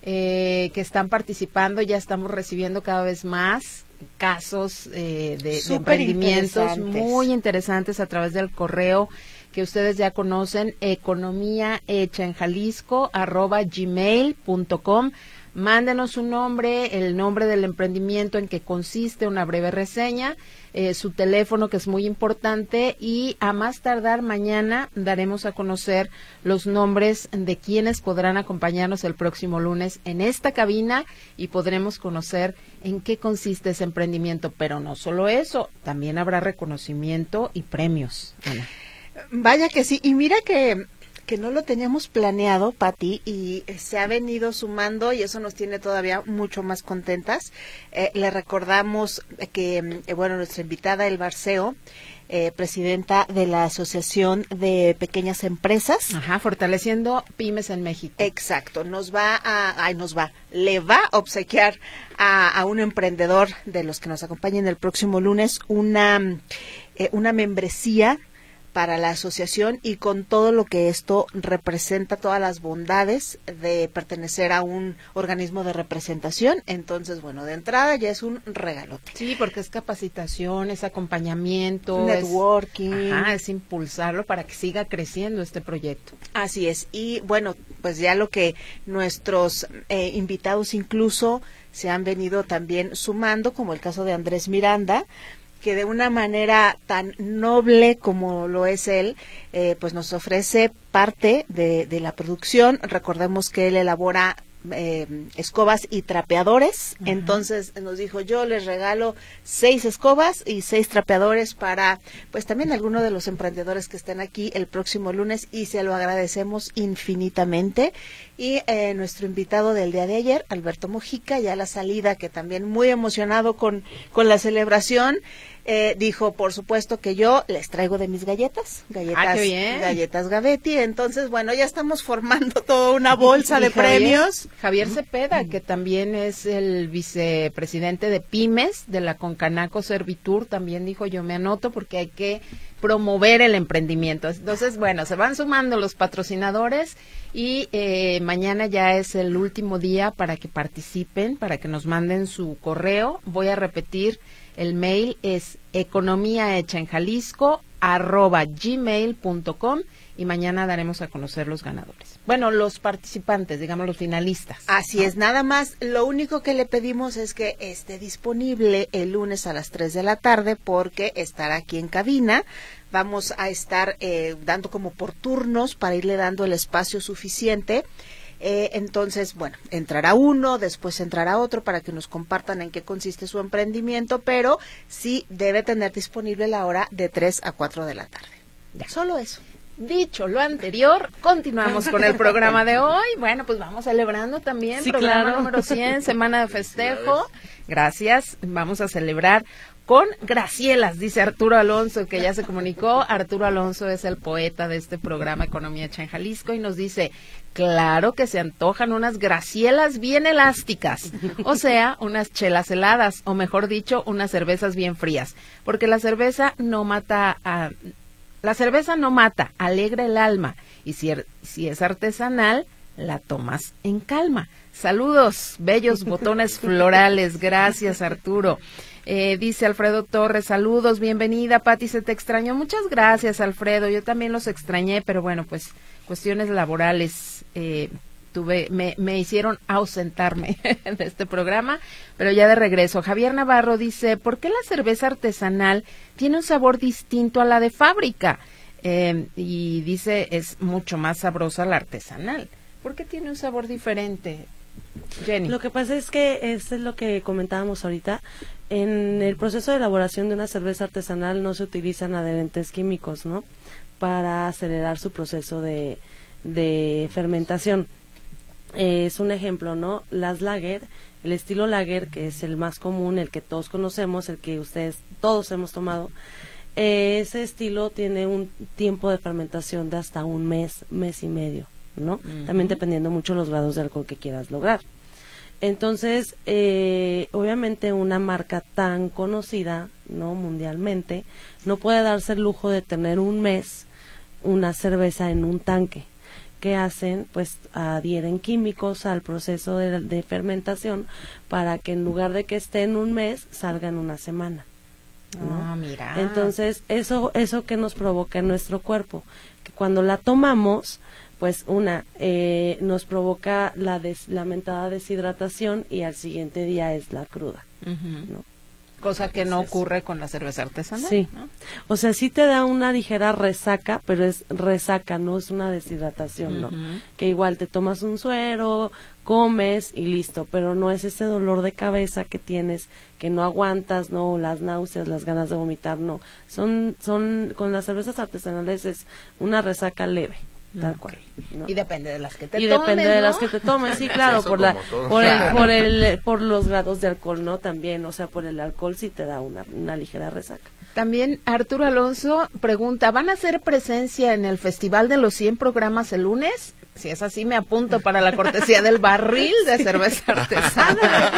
eh, que están participando. Ya estamos recibiendo cada vez más casos eh, de, de emprendimientos muy interesantes a través del correo que ustedes ya conocen, economía hecha en Jalisco arroba gmail punto com. Mándenos su nombre, el nombre del emprendimiento, en qué consiste, una breve reseña, eh, su teléfono, que es muy importante, y a más tardar mañana daremos a conocer los nombres de quienes podrán acompañarnos el próximo lunes en esta cabina, y podremos conocer en qué consiste ese emprendimiento. Pero no solo eso, también habrá reconocimiento y premios. Ana. Vaya que sí, y mira que que no lo teníamos planeado, Pati, y se ha venido sumando, y eso nos tiene todavía mucho más contentas. Eh, le recordamos que, eh, bueno, nuestra invitada, El Barceo, eh, presidenta de la Asociación de Pequeñas Empresas. Ajá, fortaleciendo pymes en México. Exacto, nos va a, ay, nos va, le va a obsequiar a, a un emprendedor de los que nos acompañen el próximo lunes una, eh, una membresía para la asociación, y con todo lo que esto representa, todas las bondades de pertenecer a un organismo de representación. Entonces, bueno, de entrada ya es un regalote. Sí, porque es capacitación, es acompañamiento, networking. Es, ajá, es impulsarlo para que siga creciendo este proyecto. Así es. Y bueno, pues ya lo que nuestros eh, invitados incluso se han venido también sumando, como el caso de Andrés Miranda, que de una manera tan noble como lo es él, eh, pues nos ofrece parte de, de la producción. Recordemos que él elabora eh, escobas y trapeadores. Ajá. Entonces nos dijo, yo les regalo seis escobas y seis trapeadores para, pues también alguno de los emprendedores que estén aquí el próximo lunes, y se lo agradecemos infinitamente. Y eh, nuestro invitado del día de ayer, Alberto Mojica, ya a la salida, que también muy emocionado con, con la celebración, Eh, dijo, por supuesto que yo les traigo de mis galletas, galletas, ah, qué bien. galletas Gavetti. Entonces, bueno, ya estamos formando toda una bolsa de Javier, premios. Javier Cepeda, que también es el vicepresidente de Pymes de la Concanaco Servitur, también dijo, yo me anoto porque hay que promover el emprendimiento. Entonces, bueno, se van sumando los patrocinadores, y eh, mañana ya es el último día para que participen, para que nos manden su correo. Voy a repetir, el mail es economía hecha en Jalisco arroba gmail punto com, y mañana daremos a conocer los ganadores. Bueno, los participantes, digamos los finalistas. Así es, nada más. Lo único que le pedimos es que esté disponible el lunes a las tres de la tarde, porque estará aquí en cabina. Vamos a estar eh, dando como por turnos para irle dando el espacio suficiente. Eh, entonces, bueno, entrará uno, después entrará otro para que nos compartan en qué consiste su emprendimiento, pero sí debe tener disponible la hora de tres a cuatro de la tarde. Ya. Solo eso. Dicho lo anterior, continuamos con el programa de hoy. Bueno, pues vamos celebrando también, sí, programa claro. número cien, semana de festejo. Gracias, vamos a celebrar con Gracielas, dice Arturo Alonso, que ya se comunicó. Arturo Alonso es el poeta de este programa Economía Hecha en Jalisco, y nos dice, claro que se antojan unas Gracielas bien elásticas, o sea, unas chelas heladas, o mejor dicho, unas cervezas bien frías, porque la cerveza no mata a... La cerveza no mata, alegra el alma, y si, er, si es artesanal, la tomas en calma. Saludos, bellos botones florales, gracias Arturo. Eh, dice Alfredo Torres, saludos, bienvenida, Pati, se te extrañó. Muchas gracias, Alfredo, yo también los extrañé, pero bueno, pues cuestiones laborales eh, tuve, me, me hicieron ausentarme de este programa, pero ya de regreso. Javier Navarro dice, ¿por qué la cerveza artesanal tiene un sabor distinto a la de fábrica? Eh, y dice, es mucho más sabrosa la artesanal. ¿Por qué tiene un sabor diferente, Jenny? Lo que pasa es que eso es lo que comentábamos ahorita. En el proceso de elaboración de una cerveza artesanal no se utilizan adherentes químicos, ¿no? Para acelerar su proceso de, de fermentación. Eh, es un ejemplo, ¿no? Las lager, el estilo lager, que es el más común, el que todos conocemos, el que ustedes todos hemos tomado, eh, ese estilo tiene un tiempo de fermentación de hasta un mes, mes y medio, ¿no? Uh-huh. También dependiendo mucho los grados de alcohol que quieras lograr. Entonces, eh, obviamente una marca tan conocida, ¿no? Mundialmente, no puede darse el lujo de tener un mes una cerveza en un tanque. ¿Qué hacen? Pues adhieren químicos al proceso de, de fermentación para que en lugar de que esté en un mes, salga en una semana, ¿no? Ah, mira. Entonces, eso, eso que nos provoca en nuestro cuerpo, que cuando la tomamos, pues una, eh, nos provoca la des, lamentada deshidratación y al siguiente día es la cruda, uh-huh. ¿no? Cosa que no ocurre con la cerveza artesanal. Sí, ¿no? O sea, sí te da una ligera resaca, pero es resaca, no es una deshidratación, uh-huh. ¿no? Que igual te tomas un suero, comes y listo, pero no es ese dolor de cabeza que tienes, que no aguantas, no, las náuseas, las ganas de vomitar, no. Son, son, con las cervezas artesanales es una resaca leve. Tal cual, ¿no? Y depende de las que te y tomes, depende de ¿no? las que te tomes, sí, claro, por la por el por el por los grados de alcohol, no, también, o sea, por el alcohol sí te da una una ligera resaca. También Arturo Alonso pregunta, ¿van a hacer presencia en el Festival de los cien programas el lunes? Si es así, me apunto para la cortesía del barril de cerveza artesana.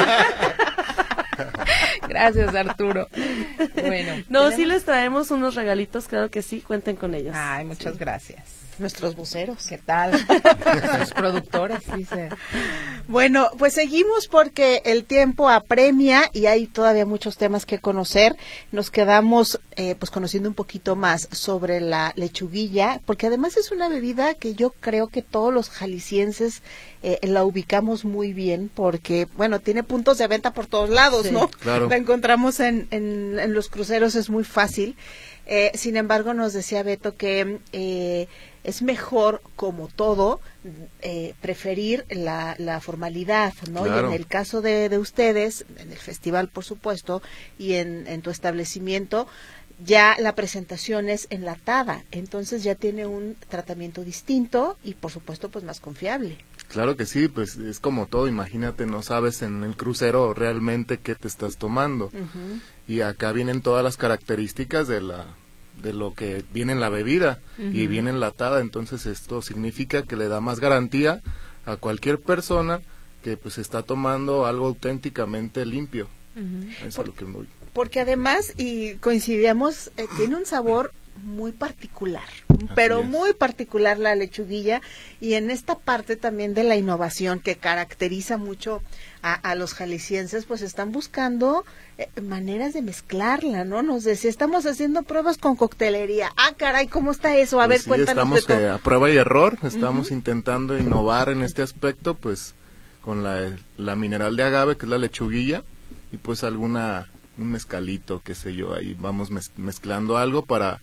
Gracias, Arturo. Bueno, no, ¿tenemos? Sí les traemos unos regalitos, claro que sí, cuenten con ellos. Ay, muchas sí. gracias. Nuestros voceros. ¿Qué tal? Los productores, dice. Bueno, pues seguimos porque el tiempo apremia y hay todavía muchos temas que conocer. Nos quedamos eh, pues conociendo un poquito más sobre la lechuguilla, porque además es una bebida que yo creo que todos los jaliscienses eh, la ubicamos muy bien, porque, bueno, tiene puntos de venta por todos lados, sí, ¿no? Claro. La encontramos en, en, en los cruceros, es muy fácil. Eh, sin embargo, nos decía Beto que eh, es mejor, como todo, eh, preferir la, la formalidad, ¿no? Claro. Y en el caso de, de ustedes, en el festival, por supuesto, y en, en tu establecimiento, ya la presentación es enlatada, entonces ya tiene un tratamiento distinto y, por supuesto, pues más confiable. Claro que sí, pues es como todo, imagínate, no sabes en el crucero realmente qué te estás tomando. Uh-huh. Y acá vienen todas las características de la de lo que viene en la bebida, uh-huh. y viene enlatada, entonces esto significa que le da más garantía a cualquier persona que pues está tomando algo auténticamente limpio. Uh-huh. Eso Por, es lo que voy. Porque además, y coincidíamos, eh, tiene un sabor muy particular, pero muy particular la lechuguilla, y en esta parte también de la innovación que caracteriza mucho a, a los jaliscienses, pues están buscando eh, maneras de mezclarla, ¿no? Nos decía, estamos haciendo pruebas con coctelería. Ah, caray, ¿cómo está eso? A pues ver, sí, cuéntanos. Estamos eh, a prueba y error, estamos uh-huh. intentando innovar en este aspecto, pues con la, la mineral de agave, que es la lechuguilla, y pues alguna, un mezcalito, qué sé yo, ahí vamos mez, mezclando algo para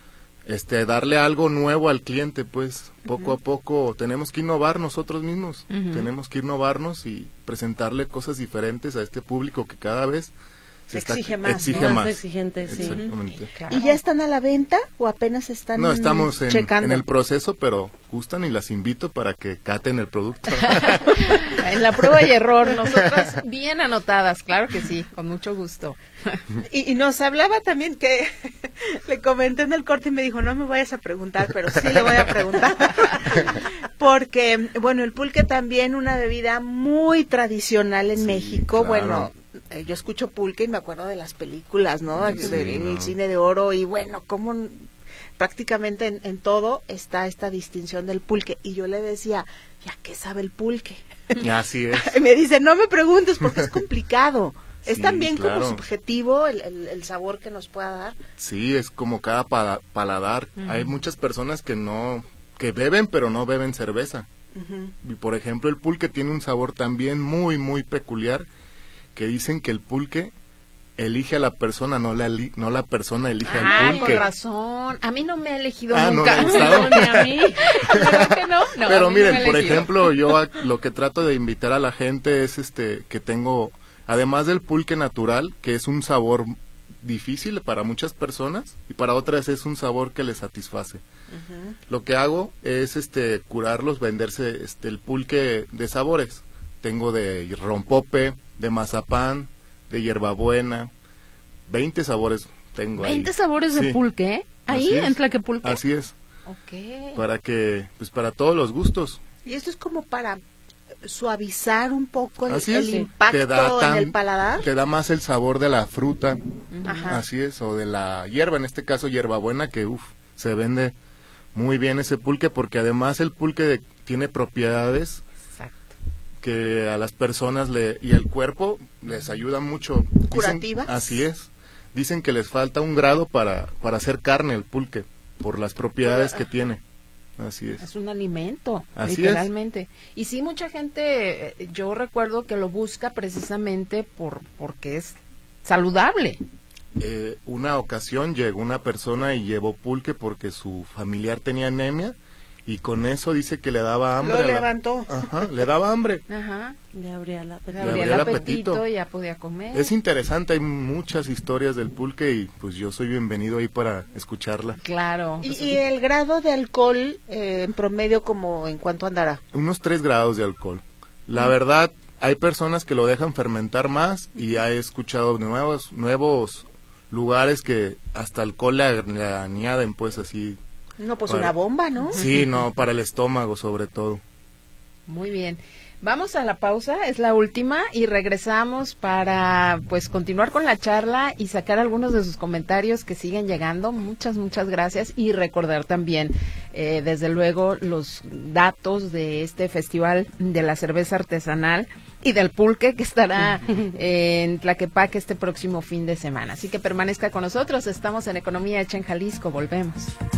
este darle algo nuevo al cliente, pues poco uh-huh. a poco tenemos que innovar nosotros mismos, uh-huh. tenemos que innovarnos y presentarle cosas diferentes a este público que cada vez se exige está, más, exige ¿no? más. Más exigente, sí. Exactamente. ¿Y ya están a la venta o apenas están No, estamos en, checando? en el proceso, pero gustan y las invito para que caten el producto. En la prueba y error, nosotras bien anotadas, claro que sí, con mucho gusto. Y, y nos hablaba también que le comenté en el corte y me dijo, no me vayas a preguntar, pero sí le voy a preguntar. Porque, bueno, el pulque también una bebida muy tradicional en sí, México, claro. Bueno, eh, yo escucho pulque y me acuerdo de las películas, ¿no? Sí, de, no. El cine de oro y bueno, como prácticamente en, en todo está esta distinción del pulque. Y yo le decía, ¿ya qué sabe el pulque? Así es. Y me dice, no me preguntes porque es complicado. Es Sí, también claro. como subjetivo el, el, el sabor que nos pueda dar. Sí, es como cada pa- paladar. Uh-huh. Hay muchas personas que no, que beben pero no beben cerveza. Uh-huh. Y por ejemplo, el pulque tiene un sabor también muy, muy peculiar, que dicen que el pulque elige a la persona, no la, li- no la persona elige ah, al pulque. Con razón. A mí no me ha elegido ah, nunca. ¿no le ha gustado? Ni a mí. ¿Verdad que no? No, Pero a mí miren, no me ha por elegido. ejemplo, yo a- lo que trato de invitar a la gente es este que tengo, además del pulque natural, que es un sabor difícil para muchas personas y para otras es un sabor que les satisface. Uh-huh. Lo que hago es este curarlos, venderse este el pulque de sabores. Tengo de rompope, de mazapán, de hierbabuena, veinte sabores tengo ahí. veinte sabores de sí. pulque, ahí en Tlaquepulque. Así es. Okay. Para que, pues para todos los gustos. Y esto es como para suavizar un poco el, Así el es. impacto Te da tan- en el paladar. Te da más el sabor de la fruta, Ajá. así es, o de la hierba, en este caso hierbabuena, que uf, se vende muy bien ese pulque, porque además el pulque de- tiene propiedades Exacto. que a las personas le y el cuerpo les ayuda mucho. Dicen- ¿Curativas? así es. Dicen que les falta un grado para, para hacer carne el pulque, por las propiedades que tiene. Así es. Es un alimento, Así literalmente. Y sí, mucha gente, eh, yo recuerdo que lo busca precisamente por porque es saludable. Eh, una ocasión llegó una persona y llevó pulque porque su familiar tenía anemia y con eso dice que le daba hambre. Lo a la- levantó. Ajá, le daba hambre. Ajá. Le abría la Le Le abría abría el el apetito, apetito. y ya podía comer. Es interesante, hay muchas historias del pulque y pues yo soy bienvenido ahí para escucharla. Claro. Y, y el grado de alcohol eh, en promedio, como en cuánto andará. Unos tres grados de alcohol. La verdad, hay personas que lo dejan fermentar más y he escuchado nuevos nuevos lugares que hasta alcohol le, le añaden, pues así. No, pues Para- una bomba, ¿no? Sí, no, para el estómago sobre todo. Muy bien. Vamos a la pausa, es la última, y regresamos para pues continuar con la charla y sacar algunos de sus comentarios que siguen llegando. Muchas, muchas gracias. Y recordar también, eh, desde luego, los datos de este Festival de la Cerveza Artesanal y del pulque que estará en Tlaquepaque este próximo fin de semana. Así que permanezca con nosotros. Estamos en Economía Hecha en Jalisco. Volvemos.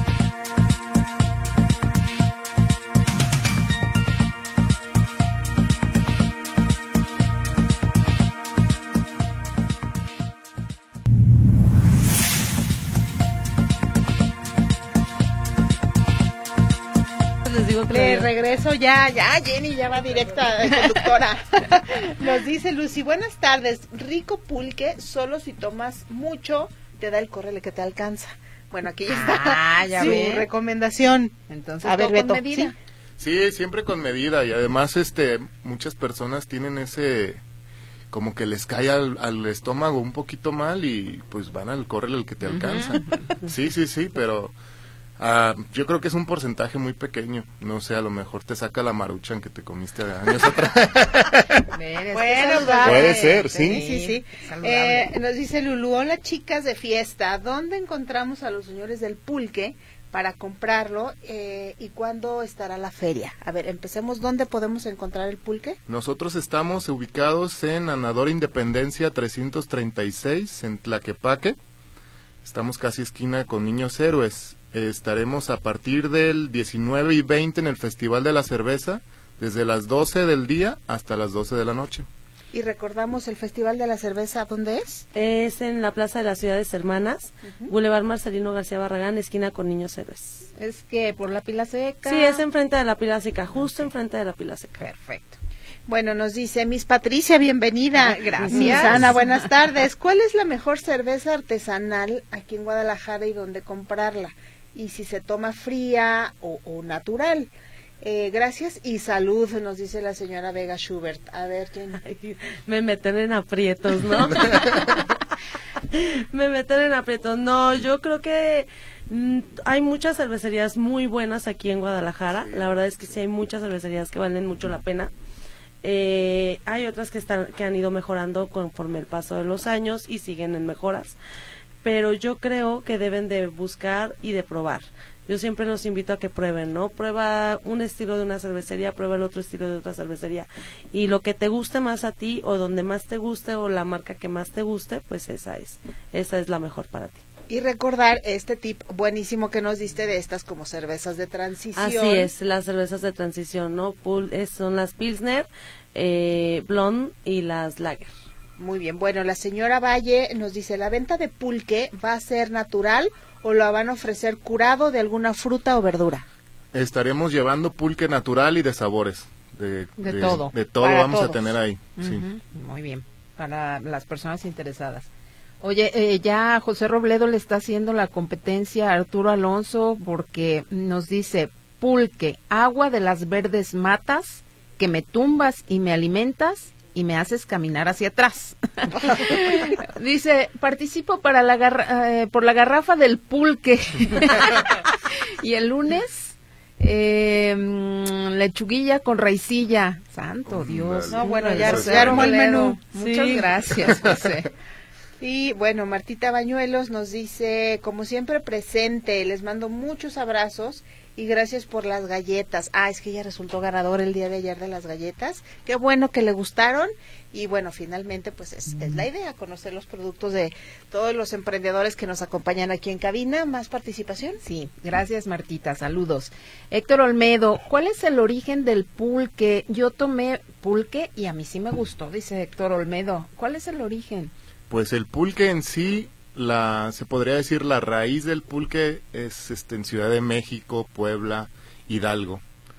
Les digo que Le lo- regreso ya, ya, Jenny ya va directa, conductora. Nos dice Lucy, buenas tardes, rico pulque, solo si tomas mucho, te da el correle que te alcanza. Bueno, aquí ya está Ah, ya su ve. recomendación. Entonces, A ver, todo con Beto, medida. ¿sí? Sí, siempre con medida y además este muchas personas tienen ese como que les cae al, al estómago un poquito mal y pues van al córrele el que te alcanza. Sí, sí, sí, pero ah, yo creo que es un porcentaje muy pequeño. No sé, a lo mejor te saca la maruchan que te comiste de años atrás. Ven, es que Bueno, es saludable. puede ser, sí. Sí, sí, sí. saludable. Eh, nos dice Lulú, hola chicas de fiesta, ¿dónde encontramos a los señores del pulque para comprarlo eh, y cuándo estará la feria? A ver, empecemos, ¿dónde podemos encontrar el pulque? Nosotros estamos ubicados en Anador Independencia trescientos treinta y seis en Tlaquepaque. Estamos casi esquina con Niños Héroes. Eh, estaremos a partir del diecinueve y veinte en el Festival de la Cerveza, desde las doce del día hasta las doce de la noche. Y recordamos el Festival de la Cerveza, ¿dónde es? Es en la Plaza de las Ciudades Hermanas, Boulevard Marcelino García Barragán, esquina con Niños Héroes. Es que por la pila seca. Sí, es enfrente de la Pila Seca, justo enfrente de la Pila Seca. Perfecto. Bueno, nos dice Miss Patricia, bienvenida. Ah, gracias. Miss Ana, buenas tardes. ¿Cuál es la mejor cerveza artesanal aquí en Guadalajara y dónde comprarla? Y si se toma fría o, o natural. Eh, gracias y salud, nos dice la señora Vega Schubert. A ver, ¿quién? Ay, me meten en aprietos, ¿no? Me meten en aprietos. No, yo creo que mm, hay muchas cervecerías muy buenas aquí en Guadalajara. La verdad es que sí hay muchas cervecerías que valen mucho la pena. Eh, hay otras que están que han ido mejorando conforme el paso de los años y siguen en mejoras. Pero yo creo que deben de buscar y de probar. Yo siempre los invito a que prueben, ¿no? Prueba un estilo de una cervecería, prueba el otro estilo de otra cervecería. Y lo que te guste más a ti, o donde más te guste, o la marca que más te guste, pues esa es. Esa es la mejor para ti. Y recordar este tip buenísimo que nos diste de estas como cervezas de transición. Así es, las cervezas de transición, ¿no? Pul es, son las Pilsner, eh, Blonde y las Lager. Muy bien, bueno, la señora Valle nos dice, ¿la venta de pulque va a ser natural o lo van a ofrecer curado de alguna fruta o verdura? Estaremos llevando pulque natural y de sabores. De, de, de todo. De todo para vamos todos. a tener ahí. Uh-huh. Sí. Muy bien, para las personas interesadas. Oye, eh, ya José Robledo le está haciendo la competencia a Arturo Alonso porque nos dice, pulque, agua de las verdes matas, que me tumbas y me alimentas y me haces caminar hacia atrás. Dice, participo para la garra- eh, por la garrafa del pulque. Y el lunes... Eh, lechuguilla con raicilla. Santo Dios. No, bueno, ya, José ya armó el Robledo. menú. Muchas Sí. gracias, José. Y bueno, Martita Bañuelos nos dice, como siempre presente, les mando muchos abrazos y gracias por las galletas. Ah, es que ella resultó ganador el día de ayer de las galletas. Qué bueno que le gustaron y bueno, finalmente pues es, es la idea, conocer los productos de todos los emprendedores que nos acompañan aquí en cabina. ¿Más participación? Sí, gracias Martita, saludos. Héctor Olmedo, ¿cuál es el origen del pulque? Yo tomé pulque y a mí sí me gustó, dice Héctor Olmedo. ¿Cuál es el origen? Pues el pulque en sí, la se podría decir la raíz del pulque es este, en Ciudad de México, Puebla, Hidalgo.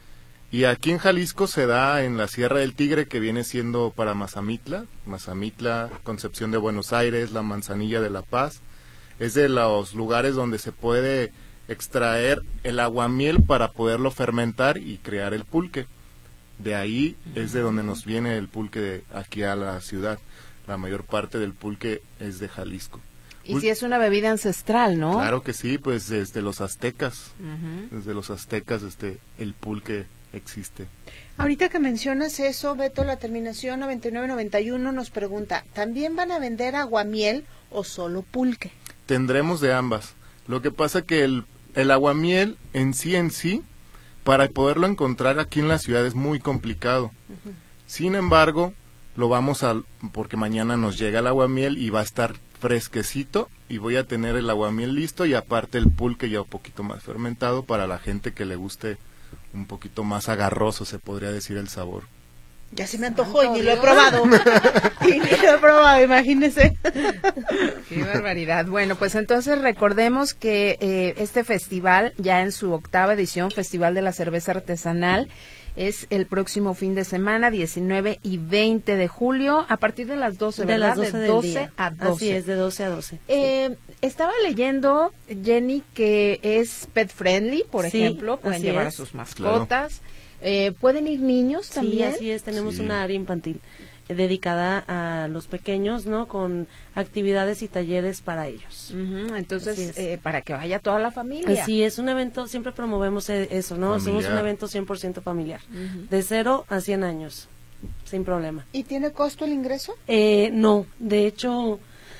Y aquí en Jalisco se da en la Sierra del Tigre, que viene siendo para Mazamitla, Mazamitla, Concepción de Buenos Aires, la Manzanilla de La Paz. Es de los lugares donde se puede extraer el aguamiel para poderlo fermentar y crear el pulque. De ahí es de donde nos viene el pulque de aquí a la ciudad. La mayor parte del pulque es de Jalisco. Y si es una bebida ancestral, ¿no? Claro que sí, pues desde los aztecas, Uh-huh. desde los aztecas este el pulque existe. Ahorita que mencionas eso, Beto, la terminación noventa y nueve noventa y uno nos pregunta, ¿también van a vender aguamiel o solo pulque? Tendremos de ambas. Lo que pasa que el, el aguamiel en sí en sí, para poderlo encontrar aquí en la ciudad es muy complicado. Uh-huh. Sin embargo, lo vamos a, porque mañana nos llega el aguamiel y va a estar fresquecito y voy a tener el aguamiel listo y aparte el pulque ya un poquito más fermentado para la gente que le guste un poquito más agarroso, se podría decir el sabor. Ya se me antojó y ni lo he probado. Y ni lo he probado, imagínese. Qué barbaridad. Bueno, pues entonces recordemos que eh, este festival, ya en su octava edición, Festival de la Cerveza Artesanal, es el próximo fin de semana, diecinueve y veinte de julio, a partir de las doce, De ¿verdad? las doce, de del doce día. a doce. Así es, de doce a doce. Eh, estaba leyendo, Jenny, que es pet friendly, por Sí, ejemplo, pueden así llevar es. a sus mascotas. Eh, ¿Pueden ir niños también? Sí, así es, tenemos Sí. una área infantil eh, dedicada a los pequeños, ¿no? Con actividades y talleres para ellos. Ujú, entonces, Así es. eh, para que vaya toda la familia. Así es, un evento, siempre promovemos e- eso, ¿no? Somos Familiar. un evento cien por ciento familiar, Ujú. de cero a cien años, sin problema. ¿Y tiene costo el ingreso? Eh, no, de hecho,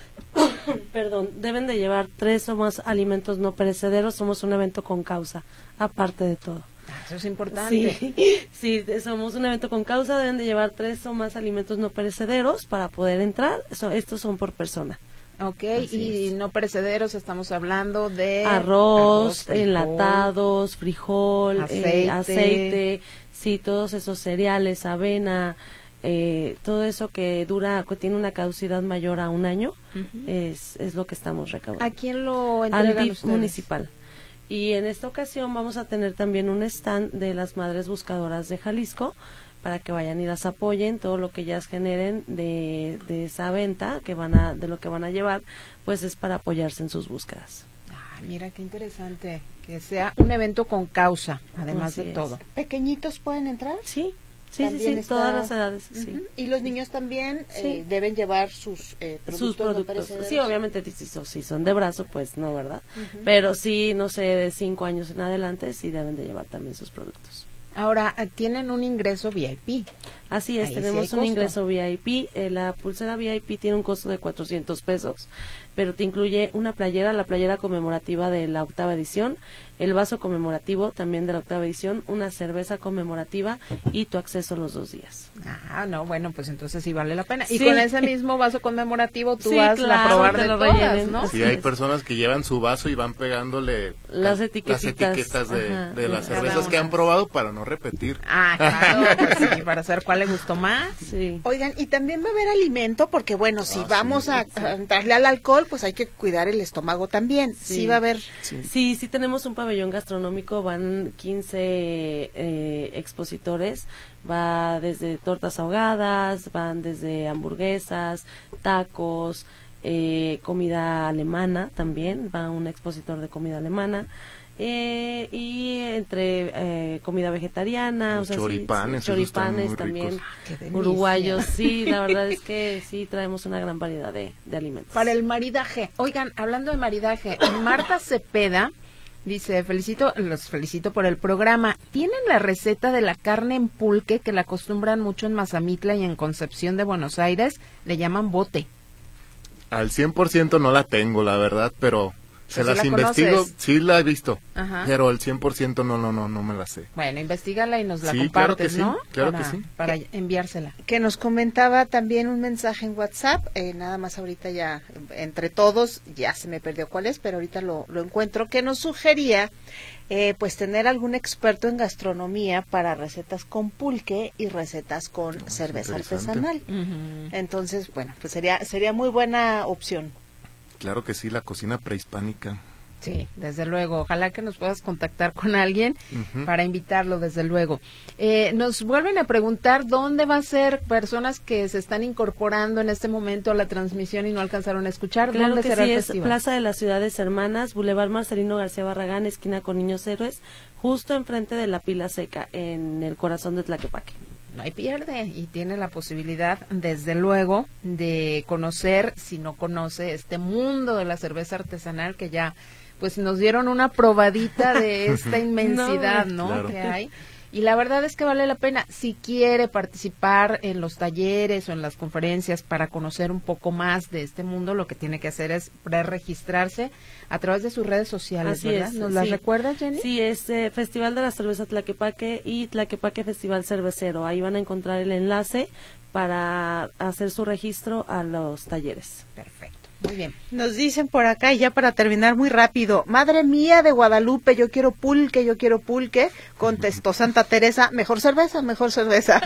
perdón, deben de llevar tres o más alimentos no perecederos, somos un evento con causa, aparte de todo. Ah, eso es importante. Sí, sí, de- somos un evento con causa, deben de llevar tres o más alimentos no perecederos para poder entrar, so- estos son por persona. Ok, Así y es. no perecederos, estamos hablando de Arroz, frijol, enlatados, frijol, aceite. aceite. aceite, sí, todos esos cereales, avena, eh, todo eso que dura, que tiene una caducidad mayor a un año, Ujú. es, es lo que estamos recaudando. ¿A quién lo Al entregan D I F ustedes? municipal. Y en esta ocasión vamos a tener también un stand de las Madres Buscadoras de Jalisco para que vayan y las apoyen, todo lo que ellas generen de, de esa venta que van a, de lo que van a llevar, pues es para apoyarse en sus búsquedas. Ah, mira qué interesante, que sea un evento con causa, además Así de es. todo. ¿Pequeñitos pueden entrar? Sí, sí, sí, También sí, está- todas las edades, sí. Ujú. Y los niños también Sí. eh, deben llevar sus eh, productos. Sus no productos. perecederos. Sí, obviamente, si son, si son de brazo, pues no, ¿verdad? Pero sí, no sé, de cinco años en adelante, sí deben de llevar también sus productos. Ahora, eh, tienen un ingreso V I P. Así es, Ahí sí tenemos hay un costo. ingreso V I P. Eh, la pulsera V I P tiene un costo de cuatrocientos pesos. pero te incluye una playera, la playera conmemorativa de la octava edición, el vaso conmemorativo también de la octava edición, una cerveza conmemorativa y tu acceso los dos días. Ah, no, bueno, pues entonces sí vale la pena. Y Sí. con ese mismo vaso conmemorativo tú Sí, vas claro, a probar te de lo todas, rellenen. ¿no? Sí, hay personas que llevan su vaso y van pegándole Las ca- etiquetitas. las etiquetas de, Ajá, de de las cada cervezas que una. han probado para no repetir. Ah, claro, pues sí, para saber cuál le gustó más. Sí. Oigan, y también va a haber alimento, porque bueno, si Ah, vamos sí, a, a entrarle al alcohol, pues hay que cuidar el estómago también. Sí, Sí. va a haber. Sí, sí tenemos un pabellón gastronómico, van quince eh, expositores, va desde tortas ahogadas, van desde hamburguesas, tacos, eh, comida alemana también, va un expositor de comida alemana. Eh, y entre eh, comida vegetariana, Los o sea, sí, choripanes, sí, esos están choripanes muy también, ricos. Qué delicia. uruguayos, sí, la verdad es que sí traemos una gran variedad de, de alimentos. Para el maridaje. Oigan, hablando de maridaje, Marta Cepeda dice, felicito, los felicito por el programa. ¿Tienen la receta de la carne en pulque que la acostumbran mucho en Mazamitla y en Concepción de Buenos Aires? Le llaman bote. Al cien por ciento no la tengo, la verdad, pero se ¿Pero sí las la investigo, conoces? sí la he visto, Ajá. pero al cien por ciento no, no, no, no me la sé. Bueno, investigala y nos la Sí, compartes, claro que sí, ¿no? claro para, que sí. Para enviársela. Que nos comentaba también un mensaje en WhatsApp, eh, nada más ahorita ya, entre todos, ya se me perdió cuál es, pero ahorita lo, lo encuentro, que nos sugería eh, pues tener algún experto en gastronomía para recetas con pulque y recetas con cerveza interesante. artesanal. Entonces, bueno, pues sería, sería muy buena opción. Claro que sí, la cocina prehispánica. Sí, desde luego. Ojalá que nos puedas contactar con alguien Ujú. para invitarlo, desde luego. Eh, nos vuelven a preguntar dónde va a ser personas que se están incorporando en este momento a la transmisión y no alcanzaron a escuchar. Claro ¿Dónde que será sí, el es festival? Plaza de las Ciudades Hermanas, Boulevard Marcelino García Barragán, esquina con Niños Héroes, justo enfrente de la Pila Seca, en el corazón de Tlaquepaque. No hay pierde y tiene la posibilidad, desde luego, de conocer, si no conoce, este mundo de la cerveza artesanal que ya, pues, nos dieron una probadita de esta inmensidad, ¿no? Claro. Que hay. Y la verdad es que vale la pena, si quiere participar en los talleres o en las conferencias para conocer un poco más de este mundo, lo que tiene que hacer es preregistrarse a través de sus redes sociales, Así ¿verdad? es, ¿Nos las sí. recuerdas, Jenny? Sí, es eh, Festival de la Cerveza Tlaquepaque y Tlaquepaque Festival Cervecero. Ahí van a encontrar el enlace para hacer su registro a los talleres. Perfecto, muy bien. Nos dicen por acá, y ya para terminar muy rápido, madre mía de Guadalupe, yo quiero pulque, yo quiero pulque, contestó Santa Teresa, mejor cerveza, mejor cerveza.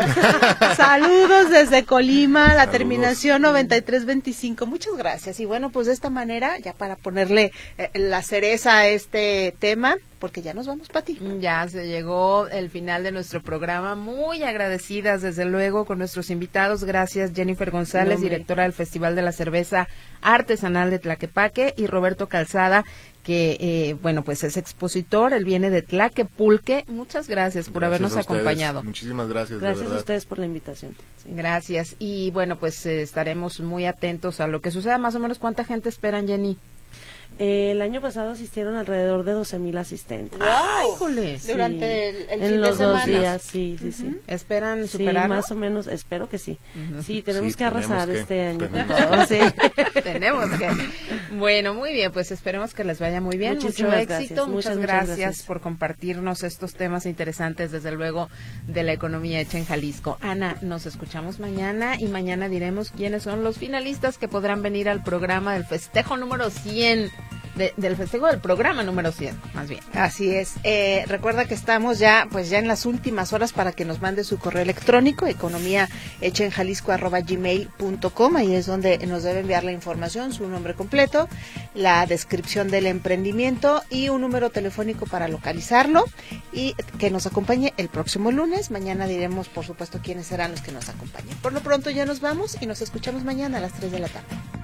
Saludos desde Colima, la Saludos. terminación noventa y tres veinticinco, muchas gracias. Y bueno, pues de esta manera, ya para ponerle eh, la cereza a este tema, porque ya nos vamos, Pati. Ya se llegó el final de nuestro programa. Muy agradecidas, desde luego, con nuestros invitados. Gracias, Jennifer González, No, hombre. directora del Festival de la Cerveza Artesanal de Tlaquepaque, y Roberto Calzada, que, eh, bueno, pues es expositor. Él viene de Tlaquepulque. Muchas gracias por Gracias habernos a ustedes. acompañado. Muchísimas gracias, de Gracias a verdad. ustedes por la invitación. Gracias. Y bueno, pues eh, estaremos muy atentos a lo que suceda. Más o menos, ¿cuánta gente esperan, Jenny? Eh, el año pasado asistieron alrededor de doce mil asistentes. ¡Wow! ¡Híjole! Sí, Durante el, el en fin de los dos semana. días, sí, sí, sí. ¿Esperan Sí, superarlo? más o menos, espero que sí. Sí, tenemos Sí, que arrasar tenemos que, este año con tenemos todo, sí. Tenemos que. Bueno, muy bien, pues esperemos que les vaya muy bien. Muchísimas Mucho gracias, éxito. muchas, Muchas, muchas gracias, gracias. por compartirnos estos temas interesantes, desde luego, de la economía hecha en Jalisco. Ana, nos escuchamos mañana y mañana diremos quiénes son los finalistas que podrán venir al programa del festejo número cien. De, del festejo del programa número cien, más bien. Así es. Eh, recuerda que estamos ya, pues ya en las últimas horas para que nos mande su correo electrónico, economía hecha en jalisco arroba gmail punto com. Ahí es donde nos debe enviar la información, su nombre completo, la descripción del emprendimiento y un número telefónico para localizarlo, y que nos acompañe el próximo lunes. Mañana diremos, por supuesto, quiénes serán los que nos acompañen. Por lo pronto ya nos vamos y nos escuchamos mañana a las tres de la tarde.